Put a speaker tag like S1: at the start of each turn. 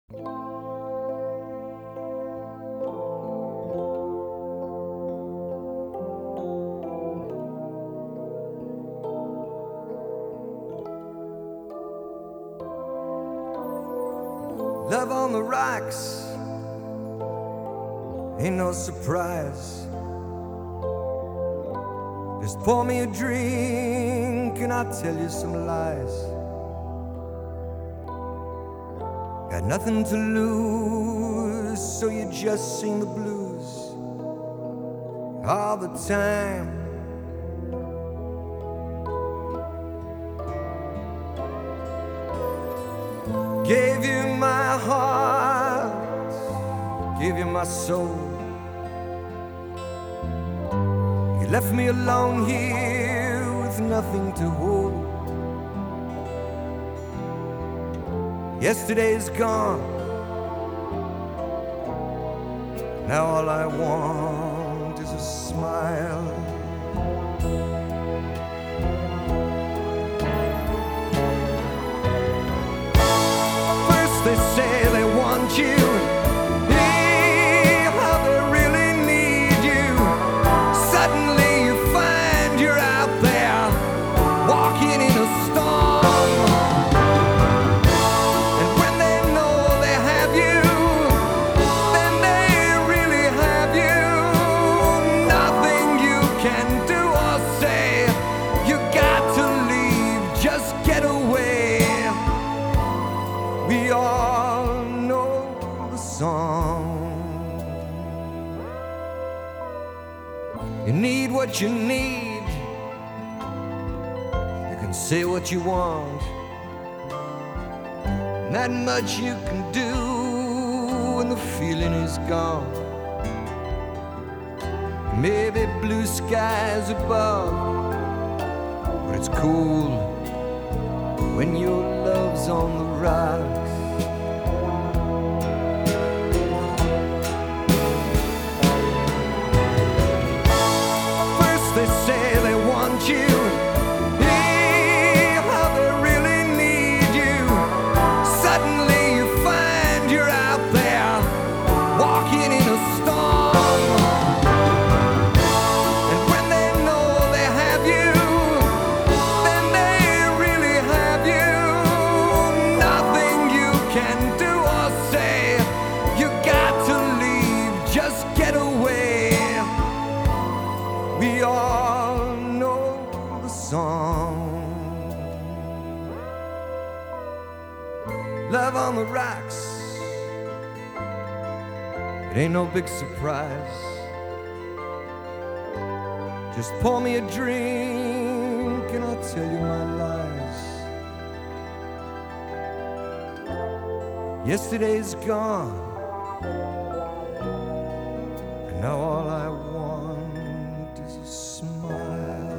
S1: Love on the rocks ain't no surprise. Just pour me a drink and I'll tell you some lies. Got nothing to lose, so you just sing the blues all the time. Gave you my heart, gave you my soul. You left me alone here with nothing to hold. Yesterday's gone, now all I want is a smile. They say they want you, how they really need you. Suddenly you find you're out there, walking in a storm. And when they know they have you, then they really have you. Nothing you can do or say, you got to leave, just get away. We all know the song. You need what you need. You can say what you want. Not much you can do when the feeling is gone. Maybe blue skies above, but it's cool when your love's on the rocks. First they say they want you, how they really need you. Suddenly you find you're out there, walking in a storm. And when they know they have you, then they really have you. Nothing you can do or say, you got to leave, just get away. We all know the song. Love on the rocks, it ain't no big surprise. Just pour me a drink and I'll tell you my lies. Yesterday's gone, and now all I want is a smile.